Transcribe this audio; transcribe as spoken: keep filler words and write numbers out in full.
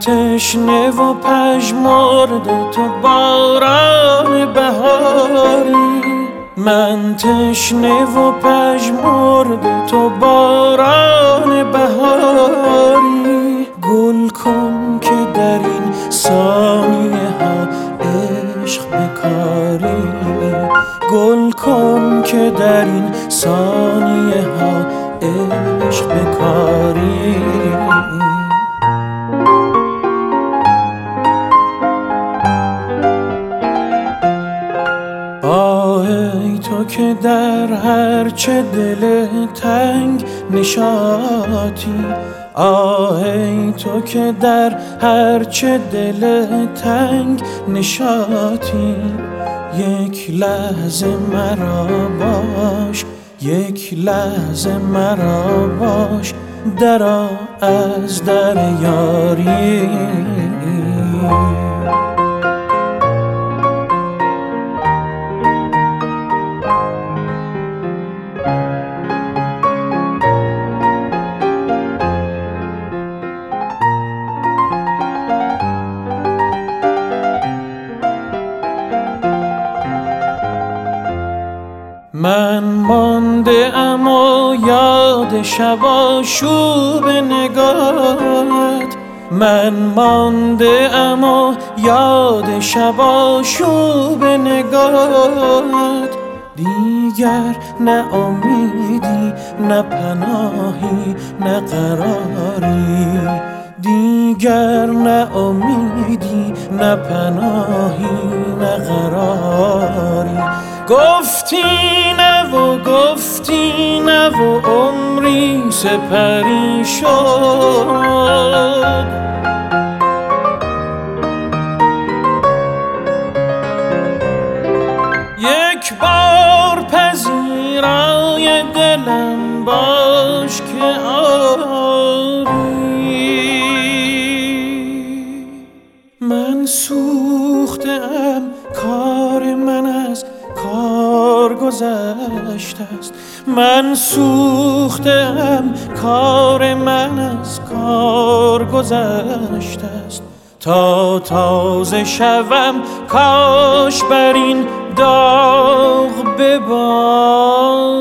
تشنه و پژمرده تو باران بهاری، من تشنه و پژمرده تو باران بهاری. گل کن که در این ثانیه ها عشق بکاری، گل کن که در این ثانیه ها عشق بکاری. آهی تو که در هرچه دل تنگ نشاطی، آهی تو که در هرچه دل تنگ نشاطی. یک لحظه مرا باش، یک لحظه مرا باش، درآ از در یاری. من مانده ام و یاد شب آشوب نگاهت، من مانده ام و یاد شب آشوب نگاهت. دیگر نه امیدی نه پناهی نه قراری، دیگر نه امیدی نه پناهی نه قراری. گفتی نه و گفتی نه و عمری سپری شد، یک بار پذیرای دلم باش که آری. من سوختم، کار من از کار گذشته است، من سوختم، کار من از کار گذشته است. تا تازه شوم کاش بر این داغ ببارد.